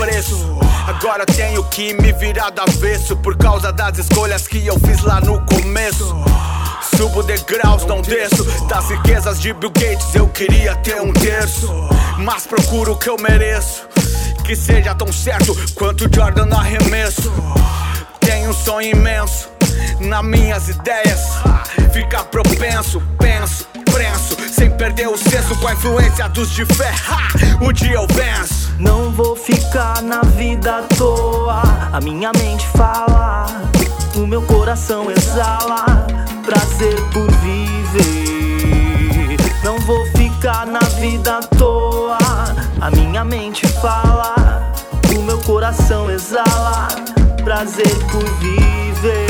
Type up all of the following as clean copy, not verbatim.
preço. Agora tenho que me virar do avesso por causa das escolhas que eu fiz lá no começo. Subo degraus, não desço. Das riquezas de Bill Gates eu queria ter um terço, mas procuro o que eu mereço, que seja tão certo quanto Jordan no arremesso. Tenho um sonho imenso nas minhas ideias, fica propenso, penso, prenso, sem perder o senso com a influência dos de fé. Um dia eu venço. Não vou ficar na vida à toa, a minha mente fala, o meu coração exala prazer por viver. Não vou ficar na vida à toa, a minha mente fala, o meu coração exala prazer por viver.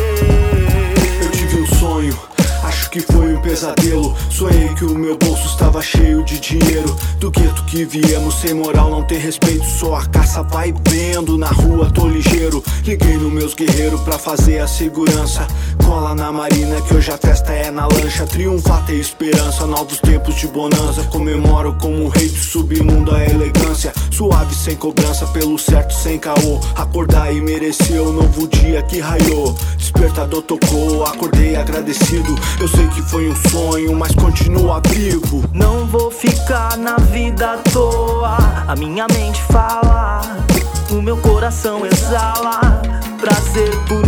Eu tive um sonho, acho que foi um pesadelo. Sonhei que o meu bolso estava cheio de dinheiro. Do gueto que viemos, sem moral, não tem respeito. Só a caça vai vendo, na rua tô ligeiro. Liguei nos meus guerreiros pra fazer a segurança. Cola na marina que hoje a festa é na lancha. Triunfar ter esperança, novos tempos de bonança. Comemoro como um rei do submundo a elegância. Suave sem cobrança, pelo certo sem caô. Acordar e merecer o novo dia que raiou. Despertador tocou, acordei agradecido. Eu sei que foi um sonho, mas continua vivo. Não vou ficar na vida à toa, a minha mente fala, o meu coração exala prazer por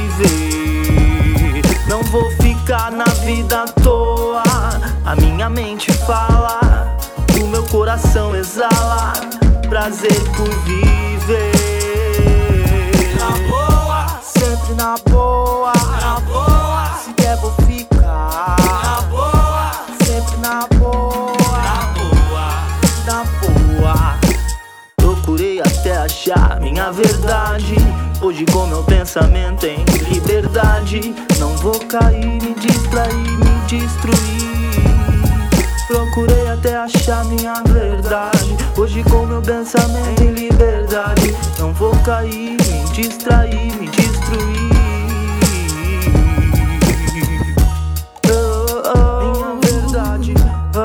viver. Não vou ficar na vida à toa, a minha mente fala, o meu coração exala prazer por viver. Na boa, sempre na boa, na boa, se der vou ficar. na boa, Sempre na boa, na boa. na boa. Procurei até achar minha verdade. Hoje com meu pensamento em liberdade, não vou cair, me distrair, me destruir. Procurei até achar minha verdade. Hoje com meu pensamento em liberdade, não vou cair, me distrair, me destruir. Minha verdade.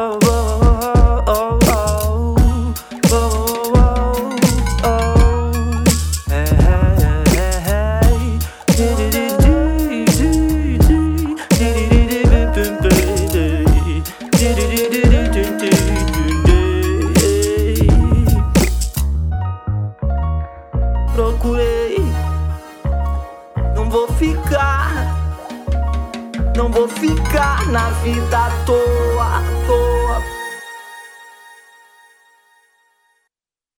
Procurei, não vou ficar na vida à toa, à toa.